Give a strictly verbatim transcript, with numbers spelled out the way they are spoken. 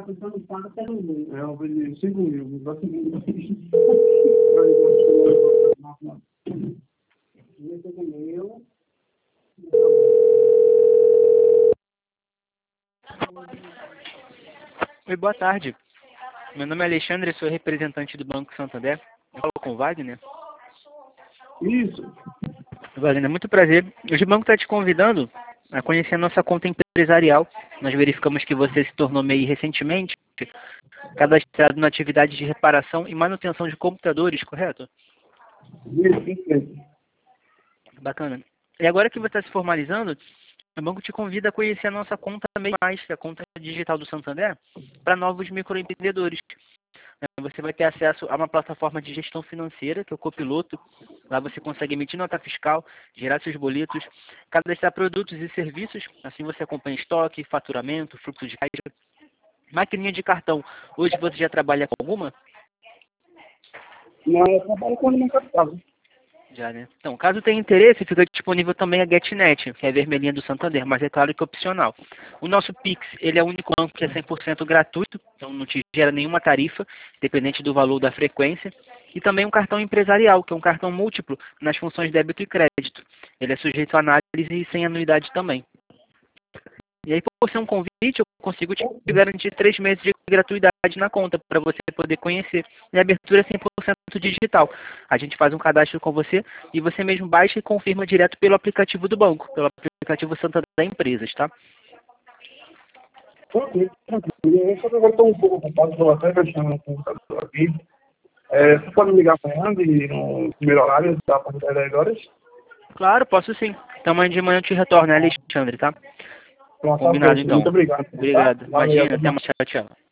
É, eu vendi cinco mil. Dá cinco mil. Oi, boa tarde. Meu nome é Alexandre, sou representante do Banco Santander. Eu falo com o Wagner. Isso. Wagner, muito prazer. Hoje o banco está te convidando a conhecer a nossa conta empresarial. Nós verificamos que você se tornou M E I recentemente, cadastrado na atividade de reparação e manutenção de computadores, correto? Isso, isso. Bacana. E agora que você está se formalizando, o banco te convida a conhecer a nossa conta M E I Mais, que é a conta digital do Santander, para novos microempreendedores. Você vai ter acesso a uma plataforma de gestão financeira, que é o Copiloto. Lá você consegue emitir nota fiscal, gerar seus boletos, cadastrar produtos e serviços. Assim você acompanha estoque, faturamento, fluxo de caixa. Maquininha de cartão. Hoje você já trabalha com alguma? Não, eu trabalho com alimentação. Já, né? Então, caso tenha interesse, fica disponível também a GetNet, que é a vermelhinha do Santander, mas é claro que é opcional. O nosso Pix, ele é o único banco que é cem por cento gratuito, então não te gera nenhuma tarifa, dependente do valor da frequência. E também um cartão empresarial, que é um cartão múltiplo nas funções débito e crédito. Ele é sujeito a análise e sem anuidade também. E aí, por ser um convite, eu consigo te garantir três meses de gratuidade na conta, para você poder conhecer. E a abertura é cem por cento digital. A gente faz um cadastro com você e você mesmo baixa e confirma direto pelo aplicativo do banco, pelo aplicativo Santander Empresas, tá? Ok, tranquilo. Eu só agora estou um pouco ocupado, estou até fechando o computador aqui. É, você pode me ligar amanhã de, no primeiro horário, da partir das dez horas? Claro, posso sim. Então amanhã de manhã eu te retorno, né, Alexandre, tá? Pronto, tá Combinado feito. Muito então. obrigado. Tá? Obrigado. Valeu. Imagina, até mais. Tchau, tchau.